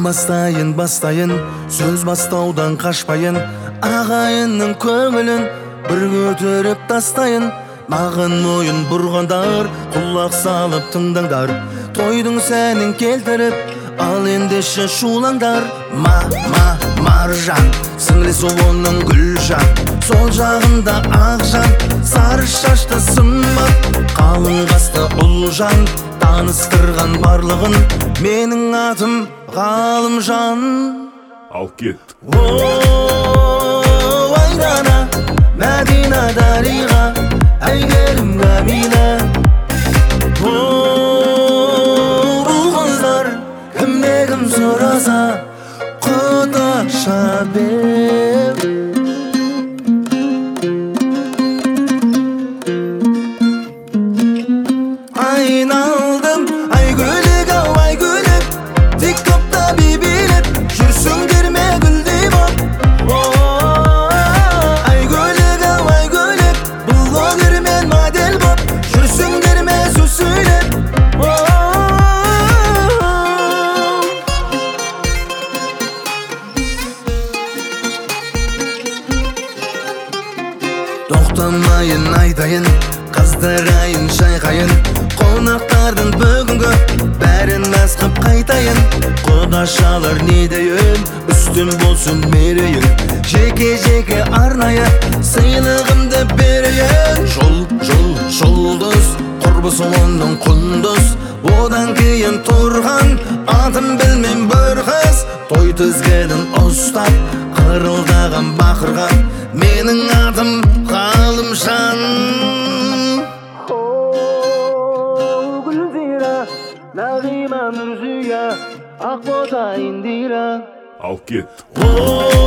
бастайын сөз бастаудан қашпайын, ағайынның көңілін бір көтеріп тастайын. Маған мойын бұрғандар құлақ салып тыңдаңдар, тойдың сәнін келтіріп ал ендеше шулаңдар. Маржан сіңлісі оның Гүлжан, сол жағында Ақжан, сары шашты сымбат, қалың қасты Ұлжан. Таныстырған барлығын менің атым Ғалымжан. Ал кет. Айдана, Мәдина, Дариға, әйгерім Гамила. Бұл қыздар кімде кім сұраса құдаша бер. Айналдым айгөлік ау айгөлік, тик-токта бибилеп жүрсіңдер ме гүлдей боп. Айгөлік ау айгөлік, блогер мен модель боп жүрсіңдер ме сөз сөйлеп. Тоқтамайын айтайын, қыздырайын шайқайын, қонақтардың бүгінгі бәрін мәз қып қайтайын. Құдашалар не дейін, үстін болсын мерейін, жеке арнайы сыйлығымды берейін. Жұлдыз құрбысы оның құндыз, одан кейін тұрған атым білмем бір қыз. Той тізгінін ұстап қырылдаған бақырға менің атым Ғалымжан. Гүлзира, Нағима, Нұржия, Ақбота, Индира. Ал кет.